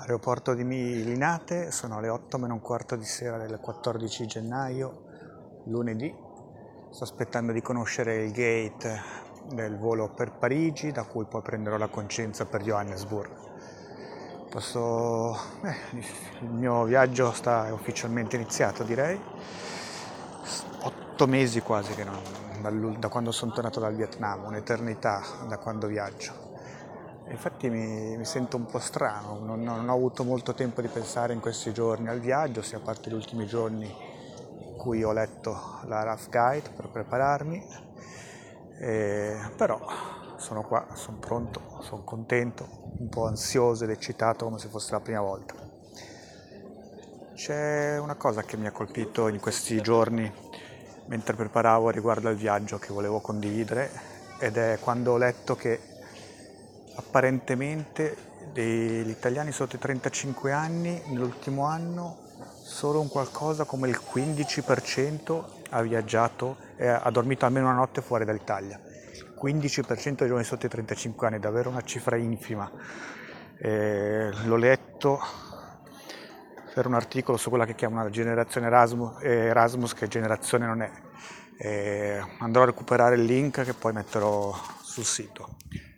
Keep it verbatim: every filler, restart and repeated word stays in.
Aeroporto di Linate, sono le otto meno un quarto di sera del quattordici gennaio, lunedì. Sto aspettando di conoscere il gate del volo per Parigi, da cui poi prenderò la Cosenza per Johannesburg. Posso... eh, il mio viaggio sta ufficialmente iniziato, direi. Otto mesi quasi che non, da quando sono tornato dal Vietnam, un'eternità da quando viaggio. Infatti mi, mi sento un po' strano, non, non ho avuto molto tempo di pensare in questi giorni al viaggio, sia a parte gli ultimi giorni in cui ho letto la Rough Guide per prepararmi, e, però sono qua, sono pronto, sono contento, un po' ansioso ed eccitato come se fosse la prima volta. C'è una cosa che mi ha colpito in questi giorni mentre preparavo riguardo al viaggio che volevo condividere, ed è quando ho letto che apparentemente degli italiani sotto i trentacinque anni nell'ultimo anno solo un qualcosa come il quindici per cento ha viaggiato e ha dormito almeno una notte fuori dall'Italia. quindici per cento dei giovani sotto i trentacinque anni, davvero una cifra infima. Eh, l'ho letto per un articolo su quella che chiamano la generazione Erasmus, Erasmus che generazione non è. Eh, andrò a recuperare il link che poi metterò sul sito.